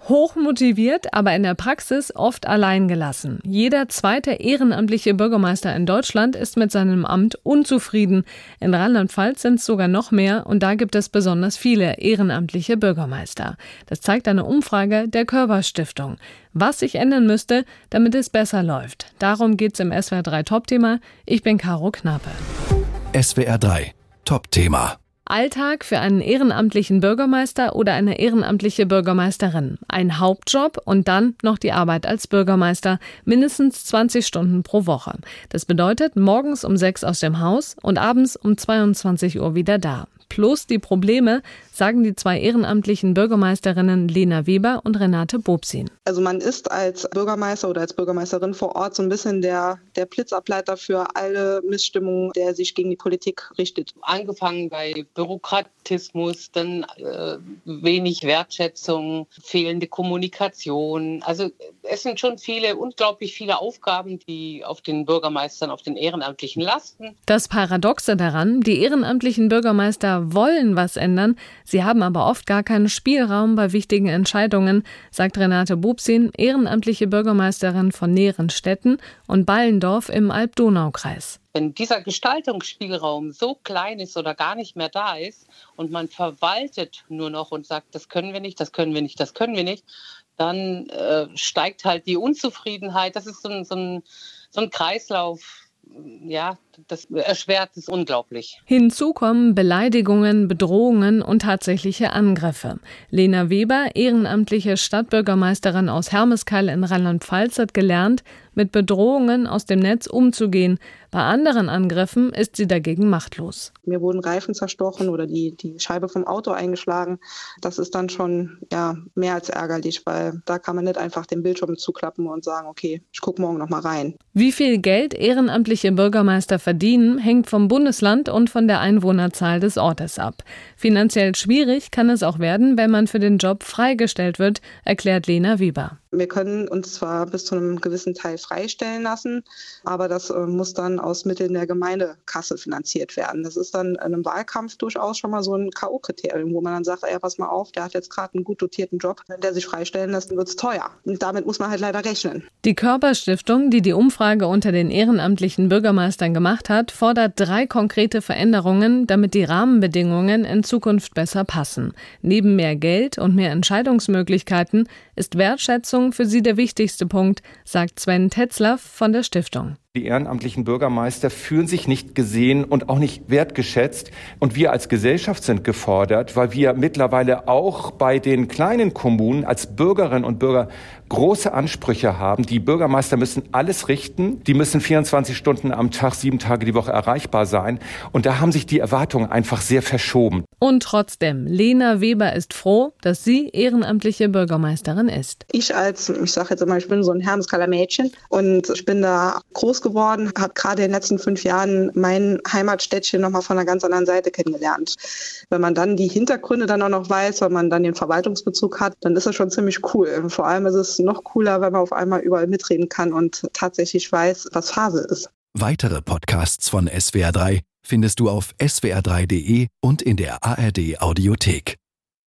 Hochmotiviert, aber in der Praxis oft allein gelassen. Jeder zweite ehrenamtliche Bürgermeister in Deutschland ist mit seinem Amt unzufrieden. In Rheinland-Pfalz sind es sogar noch mehr und da gibt es besonders viele ehrenamtliche Bürgermeister. Das zeigt eine Umfrage der Körber-Stiftung. Was sich ändern müsste, damit es besser läuft. Darum geht's im SWR 3 Top-Thema. Ich bin Caro Knappe. SWR 3 Top-Thema. Alltag für einen ehrenamtlichen Bürgermeister oder eine ehrenamtliche Bürgermeisterin. Ein Hauptjob und dann noch die Arbeit als Bürgermeister. Mindestens 20 Stunden pro Woche. Das bedeutet morgens um 6 aus dem Haus und abends um 22 Uhr wieder da. Plus die Probleme, sagen die zwei ehrenamtlichen Bürgermeisterinnen Lena Weber und Renate Bobsin. Also man ist als Bürgermeister oder als Bürgermeisterin vor Ort so ein bisschen der Blitzableiter für alle Missstimmungen, der sich gegen die Politik richtet. Angefangen bei Bürokratismus, dann wenig Wertschätzung, fehlende Kommunikation. Also es sind schon unglaublich viele Aufgaben, die auf den Bürgermeistern, auf den Ehrenamtlichen lasten. Das Paradoxe daran, die ehrenamtlichen Bürgermeister wollen was ändern, sie haben aber oft gar keinen Spielraum bei wichtigen Entscheidungen, sagt Renate Bobsin, ehrenamtliche Bürgermeisterin von Neerenstetten und Ballendorf im Alb-Donau-Kreis. Wenn dieser Gestaltungsspielraum so klein ist oder gar nicht mehr da ist und man verwaltet nur noch und sagt, das können wir nicht, das können wir nicht, das können wir nicht, dann steigt halt die Unzufriedenheit. Das ist so ein Kreislauf. Ja, das erschwert es unglaublich. Hinzu kommen Beleidigungen, Bedrohungen und tatsächliche Angriffe. Lena Weber, ehrenamtliche Stadtbürgermeisterin aus Hermeskeil in Rheinland-Pfalz, hat gelernt, mit Bedrohungen aus dem Netz umzugehen. Bei anderen Angriffen ist sie dagegen machtlos. Mir wurden Reifen zerstochen oder die Scheibe vom Auto eingeschlagen. Das ist dann schon mehr als ärgerlich, weil da kann man nicht einfach den Bildschirm zuklappen und sagen, okay, ich gucke morgen noch mal rein. Wie viel Geld ehrenamtliche Bürgermeister verdienen, hängt vom Bundesland und von der Einwohnerzahl des Ortes ab. Finanziell schwierig kann es auch werden, wenn man für den Job freigestellt wird, erklärt Lena Weber. Wir können uns zwar bis zu einem gewissen Teil freistellen lassen, aber das muss dann aus Mitteln der Gemeindekasse finanziert werden. Das ist dann in einem Wahlkampf durchaus schon mal so ein K.O.-Kriterium, wo man dann sagt, pass mal auf, der hat jetzt gerade einen gut dotierten Job, wenn der sich freistellen lässt, dann wird es teuer. Und damit muss man halt leider rechnen. Die Körber-Stiftung, die die Umfrage unter den ehrenamtlichen Bürgermeistern gemacht hat, fordert 3 konkrete Veränderungen, damit die Rahmenbedingungen in Zukunft besser passen. Neben mehr Geld und mehr Entscheidungsmöglichkeiten ist Wertschätzung für sie der wichtigste Punkt, sagt Sven Tetzlaff von der Stiftung. Die ehrenamtlichen Bürgermeister fühlen sich nicht gesehen und auch nicht wertgeschätzt. Und wir als Gesellschaft sind gefordert, weil wir mittlerweile auch bei den kleinen Kommunen als Bürgerinnen und Bürger große Ansprüche haben. Die Bürgermeister müssen alles richten. Die müssen 24 Stunden am Tag, 7 Tage die Woche erreichbar sein. Und da haben sich die Erwartungen einfach sehr verschoben. Und trotzdem, Lena Weber ist froh, dass sie ehrenamtliche Bürgermeisterin ist. Ich sage jetzt immer, ich bin so ein Hermeskeller Mädchen und ich bin da groß geworden, habe gerade in den letzten 5 Jahren mein Heimatstädtchen nochmal von einer ganz anderen Seite kennengelernt. Wenn man dann die Hintergründe dann auch noch weiß, weil man dann den Verwaltungsbezug hat, dann ist das schon ziemlich cool. Vor allem ist es noch cooler, wenn man auf einmal überall mitreden kann und tatsächlich weiß, was Phase ist. Weitere Podcasts von SWR 3 findest du auf swr3.de und in der ARD Audiothek.